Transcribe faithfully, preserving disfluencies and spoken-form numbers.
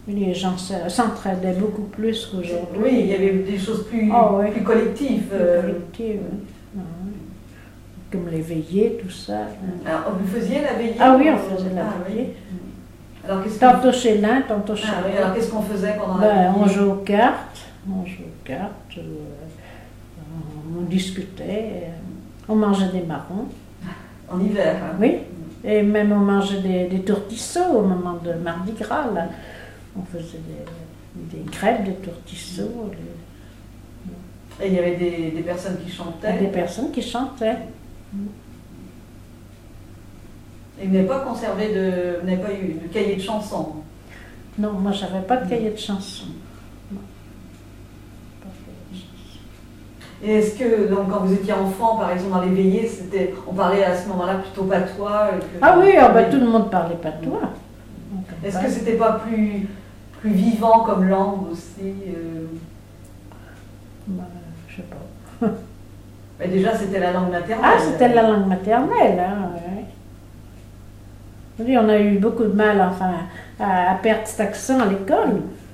Les gens s'entraidaient beaucoup plus qu'aujourd'hui. Oui, il y avait des choses plus, oh, oui. plus collectives. Plus euh... collectives, oui. Comme les veillées, tout ça. Alors, vous faisiez la veillée? Ah oui, on faisait la ah, veillée. Oui. Alors, tantôt chez l'un, tantôt chez ah, l'autre. Oui. Alors qu'est-ce qu'on faisait pendant ben, la veillée? On jouait aux cartes, on jouait aux cartes, on discutait, on mangeait des marrons. En hiver? Hein. Oui, et même on mangeait des, des tourtisseaux au moment de Mardi Gras. Là. On faisait des, des crêpes, des tourtisseaux. Les... Et il y avait des, des personnes qui chantaient? Des personnes qui chantaient. Et vous n'avez pas conservé de, vous n'avez pas eu de cahier de chansons? Non, moi j'avais pas de cahier de chansons. Et est-ce que, donc, quand vous étiez enfant, par exemple, dans les veillées, c'était, on parlait à ce moment-là plutôt patois que... Ah oui, oh, bah, tout le monde parlait patois. Est-ce que c'était pas plus, plus vivant comme langue aussi euh... bah, Je sais pas. Mais déjà, c'était la langue maternelle. Ah, c'était la langue maternelle, hein, oui. Oui, on a eu beaucoup de mal, enfin, à, à perdre cet accent à l'école.